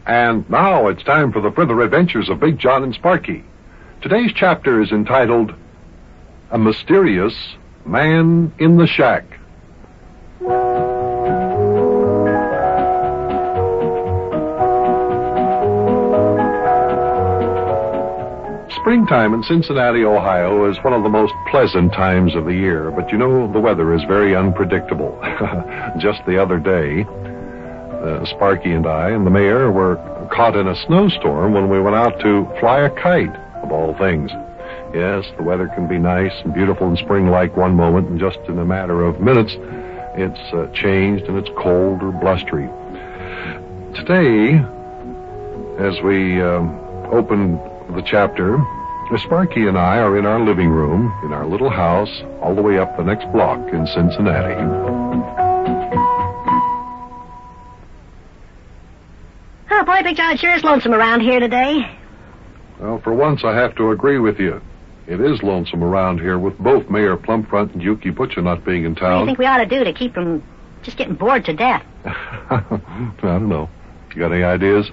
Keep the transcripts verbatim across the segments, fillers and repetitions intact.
And now it's time for the further adventures of Big John and Sparky. Today's chapter is entitled, A Mysterious Man in the Shack. Springtime in Cincinnati, Ohio is one of the most pleasant times of the year, but you know, the weather is very unpredictable. Just the other day, uh, Sparky and I and the mayor were caught in a snowstorm when we went out to fly a kite, of all things. Yes, the weather can be nice and beautiful and spring-like one moment, and just in a matter of minutes, it's uh, changed and it's cold or blustery. Today, as we um, open the chapter, Sparky and I are in our living room, in our little house, all the way up the next block in Cincinnati. Oh, boy, Big John, it sure is lonesome around here today. Well, for once, I have to agree with you. It is lonesome around here with both Mayor Plumpfront and Yuki Butcher not being in town. What do you think we ought to do to keep from just getting bored to death? I don't know. You got any ideas?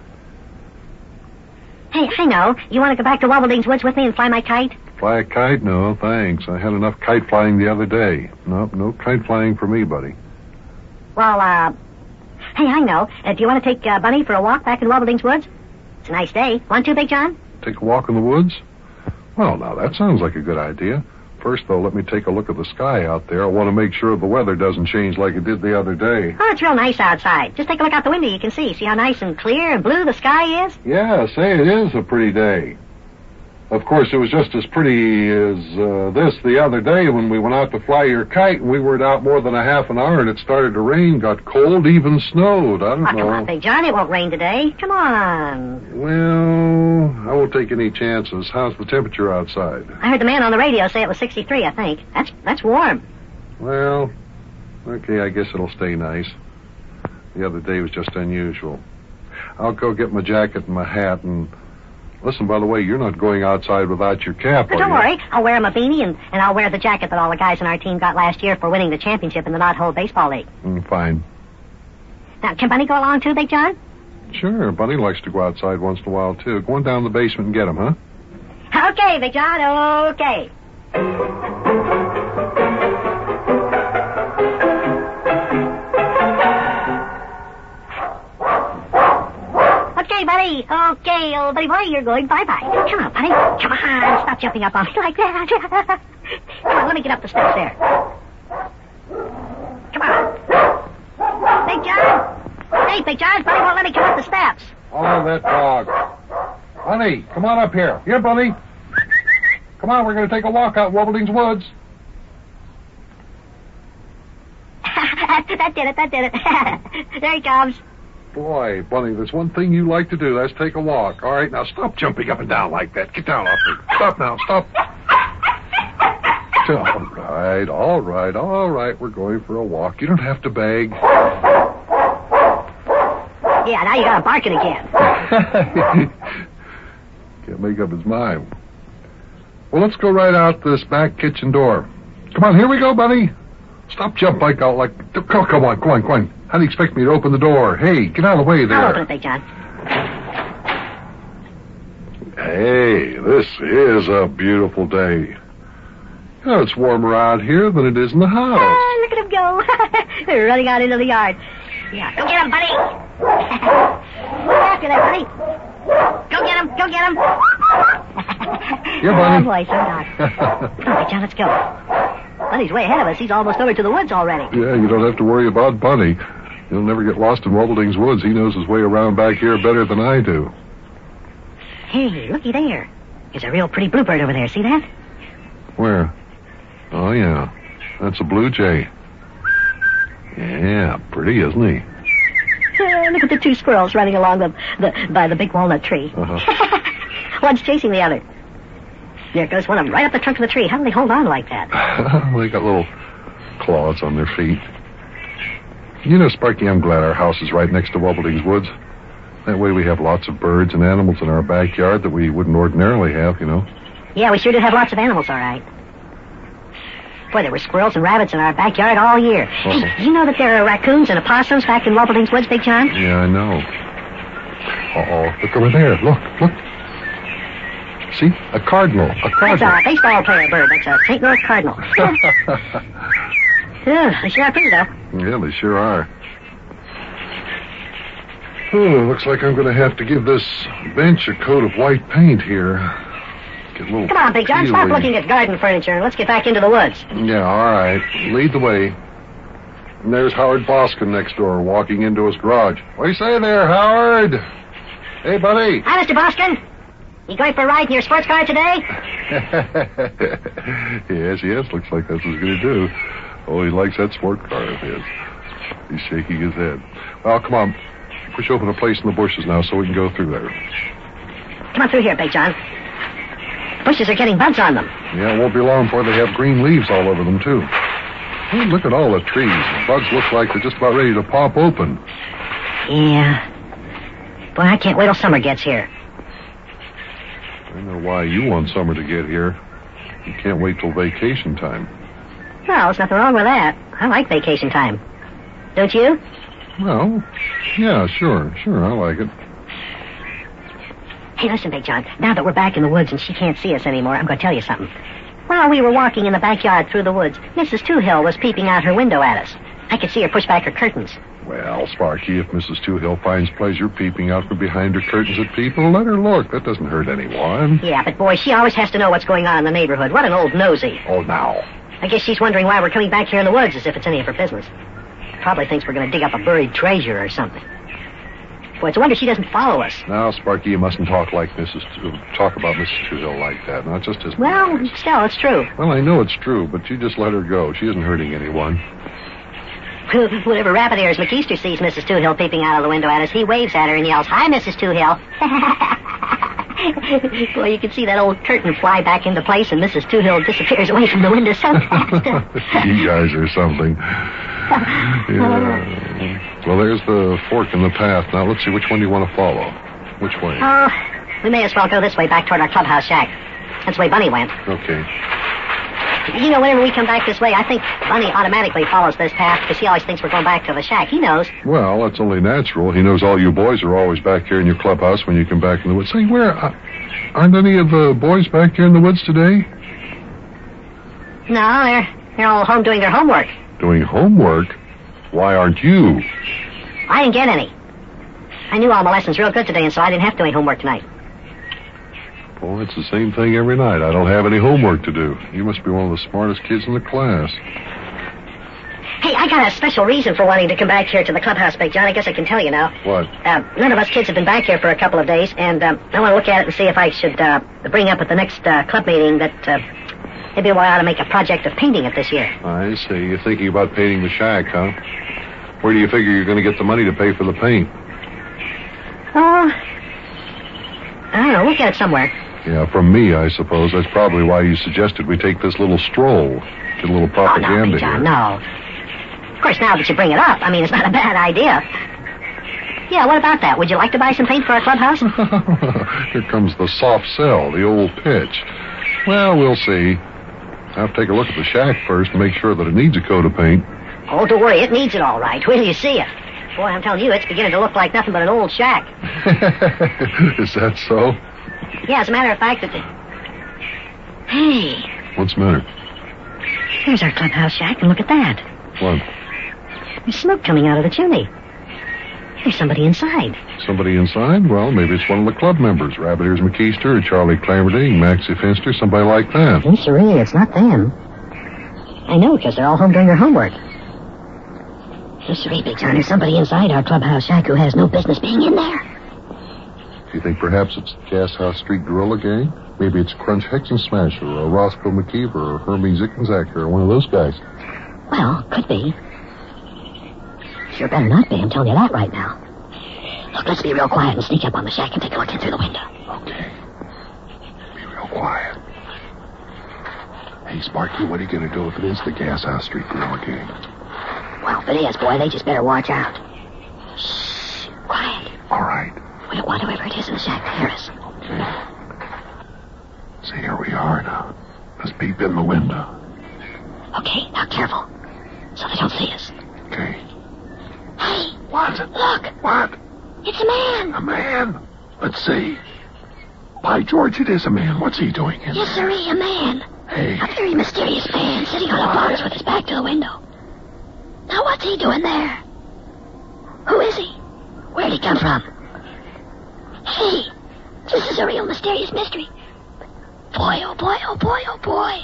Hey, I know. You want to go back to Wobbleding's Woods with me and fly my kite? Fly a kite? No, thanks. I had enough kite flying the other day. Nope, no kite flying for me, buddy. Well, uh... Hey, I know. Uh, do you want to take uh, Bunny for a walk back in Wobbleding's Woods? It's a nice day. Want to, Big John? Take a walk in the woods? Well, now, that sounds like a good idea. First, though, let me take a look at the sky out there. I want to make sure the weather doesn't change like it did the other day. Oh, it's real nice outside. Just take a look out the window. You can see. See how nice and clear and blue the sky is? Yeah, say it is a pretty day. Of course, it was just as pretty as uh, this the other day when we went out to fly your kite, and we were out more than a half an hour, and it started to rain, got cold, even snowed. I don't oh, know. Come on, Big John. It won't rain today. Come on. Well, I won't take any chances. How's the temperature outside? I heard the man on the radio say it was sixty-three, I think. That's that's warm. Well, okay, I guess it'll stay nice. The other day was just unusual. I'll go get my jacket and my hat and... Listen, by the way, you're not going outside without your cap, oh, are Don't you? worry. I'll wear him a beanie, and, and I'll wear the jacket that all the guys in our team got last year for winning the championship in the Knot-Hole Baseball League. Mm, fine. Now, can Bunny go along too, Big John? Sure, Bunny likes to go outside once in a while, too. Go on down to the basement and get him, huh? Okay, Big John, okay. Okay, buddy. Okay, old buddy boy, you're going bye-bye. Come on, buddy. Come on, stop jumping up on me like that. Come on, let me get up the steps there. Come on. Big John. Hey, Big John, Bunny won't let me come up the steps. Oh, that dog. Bunny, come on up here. Here, Bunny. Come on, we're going to take a walk out Wobbleding's Woods. That did it, that did it. There he comes. Boy, Bunny, there's one thing you like to do. That's take a walk. All right, now stop jumping up and down like that. Get down off me. Stop now, stop. All right, all right, all right. We're going for a walk. You don't have to beg. Yeah, now you gotta bark it again. Can't make up his mind. Well, let's go right out this back kitchen door. Come on, here we go, Bunny. Stop jumping like out like... Come, come on, come on, come on. How do you expect me to open the door? Hey, get out of the way there. I'll open it, Big John. Hey, this is a beautiful day. You know, it's warmer out here than it is in the house. Ah, look at him go. They're running out into the yard. Yeah, go get him, buddy. After there, buddy. Go get him, go get him. Yeah, Bunny. Oh, boy, so dark. Come on, Big John, let's go. Bunny's way ahead of us. He's almost over to the woods already. Yeah, you don't have to worry about Bunny. He'll never get lost in Wobbleding's Woods. He knows his way around back here better than I do. Hey, looky there. There's a real pretty bluebird over there. See that? Where? Oh, yeah. That's a blue jay. Yeah, pretty, isn't he? Uh, look at the two squirrels running along the, the by the big walnut tree. Uh-huh. One's chasing the other. There goes one of them right up the trunk of the tree. How do they hold on like that? They got little claws on their feet. You know, Sparky, I'm glad our house is right next to Wobbleding's Woods. That way we have lots of birds and animals in our backyard that we wouldn't ordinarily have, you know. Yeah, we sure did have lots of animals, all right. Boy, there were squirrels and rabbits in our backyard all year. Uh-huh. Hey, you know that there are raccoons and opossums back in Wobbleding's Woods, Big John? Yeah, I know. Uh-oh. Look over there. Look, look. See? A cardinal. A That's cardinal. a baseball player bird. That's a Saint Louis Cardinal. Yeah, they sure are pretty, though. Yeah, they sure are. Oh, looks like I'm going to have to give this bench a coat of white paint here. Get a little Come on, Big John, stop peely. looking at garden furniture and let's get back into the woods. Yeah, all right. Lead the way. And there's Howard Boskin next door, walking into his garage. What do you say there, Howard? Hey, buddy. Hi, Mister Boskin. You going for a ride in your sports car today? Yes, yes, looks like that's what he's going to do. Oh, he likes that sport car of his. He's shaking his head. Well, come on. Push open a place in the bushes now so we can go through there. Come on through here, Big John. Bushes are getting buds on them. Yeah, it won't be long before they have green leaves all over them, too. Hey, look at all the trees. The buds look like they're just about ready to pop open. Yeah. Boy, I can't wait till summer gets here. I know why you want summer to get here. You can't wait till vacation time. Well, there's nothing wrong with that. I like vacation time. Don't you? Well, yeah, sure, sure, I like it. Hey, listen, Big John. Now that we're back in the woods and she can't see us anymore, I'm going to tell you something. While we were walking in the backyard through the woods, Missus Toohill was peeping out her window at us. I could see her push back her curtains. Well, Sparky, if Missus Toohill finds pleasure peeping out from behind her curtains at people, let her look. That doesn't hurt anyone. Yeah, but boy, she always has to know what's going on in the neighborhood. What an old nosy. Oh, now. I guess she's wondering why we're coming back here in the woods as if it's any of her business. Probably thinks we're going to dig up a buried treasure or something. Boy, it's a wonder she doesn't follow us. Now, Sparky, you mustn't talk like Missus T- talk about Missus Toohill like that. Not just as Well, still, it's true. Well, I know it's true, but you just let her go. She isn't hurting anyone. Whenever Rabbit Ears McKeester sees Missus Toohill peeping out of the window at us, he waves at her and yells, "Hi, Missus Toohill." Boy, you can see that old curtain fly back into place, and Missus Toohill disappears away from the window so fast. You guys are something. Yeah. Well, there's the fork in the path. Now, let's see, which one do you want to follow? Which way? Oh, we may as well go this way back toward our clubhouse shack. That's the way Bunny went. Okay. You know, whenever we come back this way, I think Bunny automatically follows this path because he always thinks we're going back to the shack. He knows. Well, that's only natural. He knows all you boys are always back here in your clubhouse when you come back in the woods. Say, where... Uh, aren't any of the boys back here in the woods today? No, they're, they're all home doing their homework. Doing homework? Why aren't you? I didn't get any. I knew all my lessons real good today, and so I didn't have to do any homework tonight. Well, it's the same thing every night. I don't have any homework to do. You must be one of the smartest kids in the class. Hey, I got a special reason for wanting to come back here to the clubhouse, Big John. I guess I can tell you now. What? Uh, none of us kids have been back here for a couple of days, and um, I want to look at it and see if I should uh, bring up at the next uh, club meeting that uh, maybe we ought to make a project of painting it this year. I see. You're thinking about painting the shack, huh? Where do you figure you're going to get the money to pay for the paint? Oh, I don't know. We'll get it somewhere. Yeah, from me, I suppose. That's probably why you suggested we take this little stroll. Get a little propaganda oh, no, Big John, here. no. Of course, now that you bring it up, I mean, it's not a bad idea. Yeah, what about that? Would you like to buy some paint for our clubhouse? Here comes the soft sell, the old pitch. Well, we'll see. I'll have to take a look at the shack first and make sure that it needs a coat of paint. Oh, don't worry. It needs it all right. Wait till you see it. Boy, I'm telling you, it's beginning to look like nothing but an old shack. Is that so? Yeah, as a matter of fact, it... Hey, What's the matter? here's our clubhouse shack, and look at that. What? There's smoke coming out of the chimney. There's somebody inside. Somebody inside? Well, maybe it's one of the club members. Rabbit Ears McKeester, or Charlie Clamerding, Maxie Finster, somebody like that. Yes, sirree, it's not them. I know, because they're all home doing their homework. Yes, sirree, Big John, there's somebody inside our clubhouse shack who has no business being in there. Do you think perhaps it's the Gas House Street Gorilla Gang? Maybe it's Crunch Hexensmasher, or Roscoe McKeever, or Hermie Zickenzacker, or one of those guys. Well, could be. Sure better not be, I'm telling you that right now. Look, let's be real quiet and sneak up on the shack and take a look in through the window. Okay. Be real quiet. Hey, Sparky, what are you going to do if it is the Gas House Street Gorilla Gang? Well, if it is, boy, they just better watch out. Shh, quiet. All right. We don't want whoever it is in the shack to hear us. Okay. So here we are now. Let's peep in the window. Okay, now careful, so they don't see us. Okay. Hey, What? look. What? It's a man. A man? Let's see. By George, it is a man. What's he doing in Yes, there? sirree, a man. Hey. A very mysterious man sitting on a box with his back to the window. Now, what's he doing there? Who is he? Where'd he come from? Hey, this is a real mysterious mystery. Boy, oh boy, oh boy, oh boy.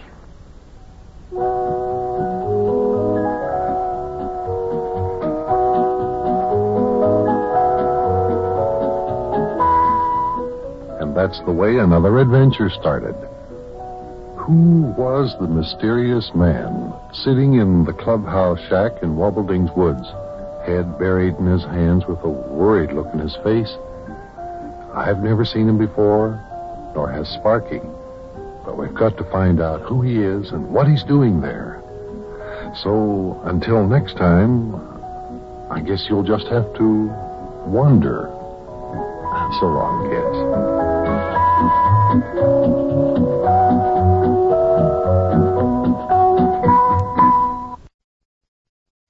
And that's the way another adventure started. Who was the mysterious man sitting in the clubhouse shack in Wobbleding's woods, head buried in his hands with a worried look in his face? I've never seen him before, nor has Sparky. But we've got to find out who he is and what he's doing there. So, until next time, I guess you'll just have to wonder. So long, kids.